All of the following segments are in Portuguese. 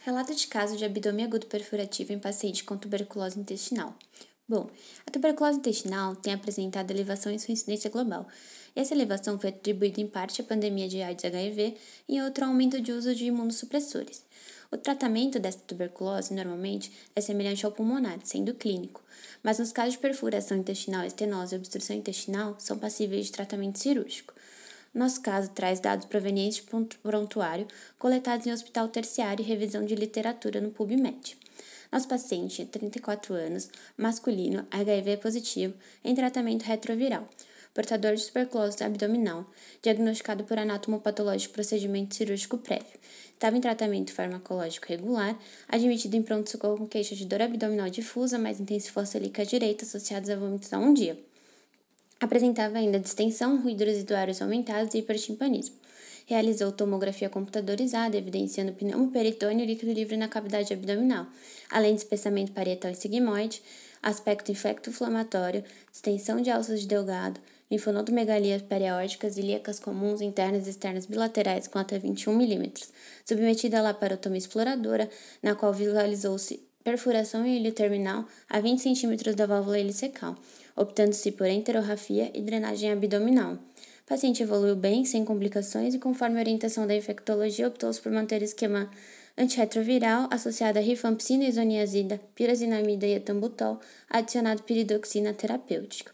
Relato de caso de abdômen agudo perfurativo em paciente com tuberculose intestinal. Bom, a tuberculose intestinal tem apresentado elevação em sua incidência global. E essa elevação foi atribuída em parte à pandemia de AIDS HIV e em outra ao aumento de uso de imunossupressores. O tratamento dessa tuberculose, normalmente, é semelhante ao pulmonar, sendo clínico, mas nos casos de perfuração intestinal, estenose e obstrução intestinal, são passíveis de tratamento cirúrgico. Nosso caso traz dados provenientes de prontuário coletados em hospital terciário e revisão de literatura no PubMed. Nosso paciente é 34 anos, masculino, HIV positivo, em tratamento retroviral, portador de tuberculose abdominal, diagnosticado por anatomopatológico procedimento cirúrgico prévio. Estava em tratamento farmacológico regular, admitido em pronto-socorro com queixa de dor abdominal difusa, mais intensificou a celiaca direita associados a vômitos há um dia. Apresentava ainda distensão, ruídos residuários aumentados e hipertimpanismo. Realizou tomografia computadorizada, evidenciando pneumoperitônio e líquido livre na cavidade abdominal, além de espessamento parietal e sigmoide, aspecto infecto-inflamatório, distensão de alças de Delgado, linfonodomegalias periaórticas, ilíacas comuns, internas e externas bilaterais com até 21 mm, submetida à laparotomia exploradora, na qual visualizou-se perfuração em ilho terminal a 20 cm da válvula ilicecal, optando-se por enterorrafia e drenagem abdominal. O paciente evoluiu bem, sem complicações, e conforme a orientação da infectologia, optou-se por manter o esquema antirretroviral associado a rifampicina, isoniazida, pirazinamida e etambutol, adicionado piridoxina terapêutica.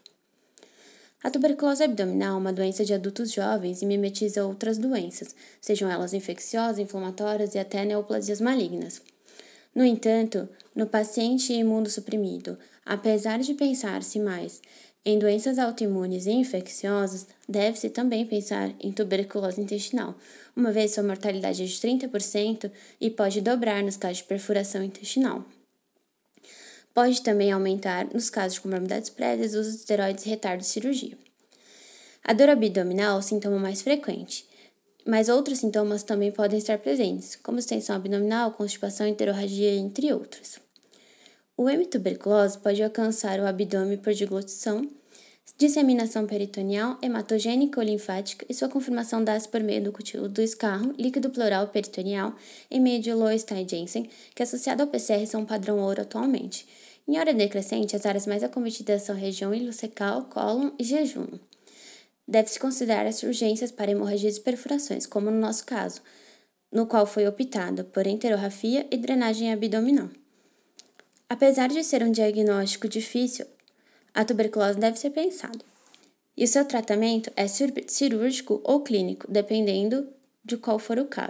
A tuberculose abdominal é uma doença de adultos jovens e mimetiza outras doenças, sejam elas infecciosas, inflamatórias e até neoplasias malignas. No entanto, no paciente imunossuprimido, apesar de pensar-se mais em doenças autoimunes e infecciosas, deve-se também pensar em tuberculose intestinal, uma vez sua mortalidade é de 30% e pode dobrar nos casos de perfuração intestinal. Pode também aumentar nos casos de comorbidades prévias, uso de esteroides e retardo de cirurgia. A dor abdominal é o sintoma mais frequente, mas outros sintomas também podem estar presentes, como extensão abdominal, constipação, enterorragia, entre outros. O hemituberculose pode alcançar o abdômen por deglutição, disseminação peritoneal, hematogênica ou linfática e sua confirmação dá-se por meio do cultivo do escarro, líquido pleural peritoneal, em meio de Lowenstein-Jansen, que associado ao PCR são um padrão ouro atualmente. Em hora decrescente, as áreas mais acometidas são a região ileocecal, cólon e jejum. Deve-se considerar as urgências para hemorragias e perfurações, como no nosso caso, no qual foi optado por enterorrafia e drenagem abdominal. Apesar de ser um diagnóstico difícil, a tuberculose deve ser pensada. E o seu tratamento é cirúrgico ou clínico, dependendo de qual for o caso.